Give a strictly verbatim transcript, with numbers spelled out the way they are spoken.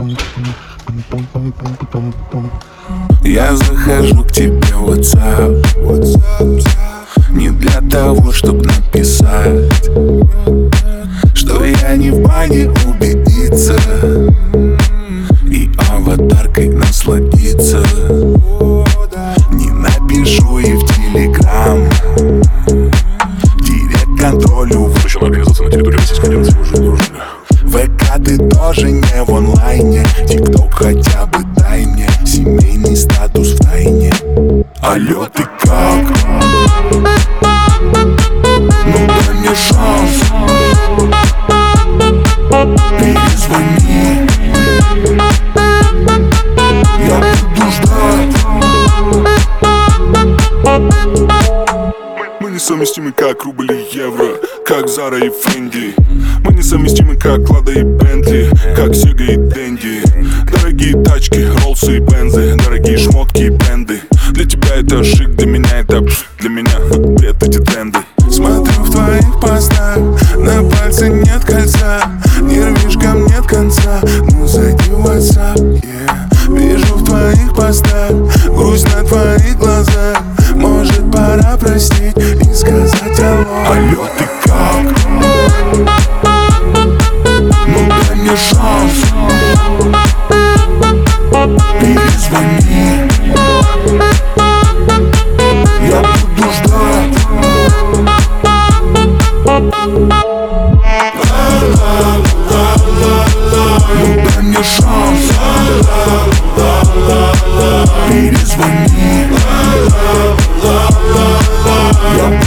Я захожу к тебе в WhatsApp не для того, чтоб написать, что я не в бане убедиться и аватаркой насладиться. Не напишу и в Телеграм, директ контролю. Запрещена организация на территории Российской Федерации. Уже дружили. ВК ты тоже не в онлайне. ТикТок хотя бы дай мне семейный статус в тайне. Алло, ты как? Ну дай мне шанс, перезвони, я буду ждать. Мы несовместимы, как рубль и евро, как Зара и Фенди. Мы несовместимы, как Лада и Бентли, как Сега и Дэнди. Дорогие тачки, Роллсы и Бензы, дорогие шмотки и бренды. Для тебя это шик, для меня это пш, для меня бред эти тренды. Смотрю в твоих постах, на пальце нет кольца, нервишкам нет конца. Ну зайди в WhatsApp, yeah. Вижу в твоих постах грусть на твоих глазах. Может пора простить и сказать алло. Алло, ты как? Ну дай мне шанс, перезвони, я буду ждать. Ну дай мне шанс, перезвони, я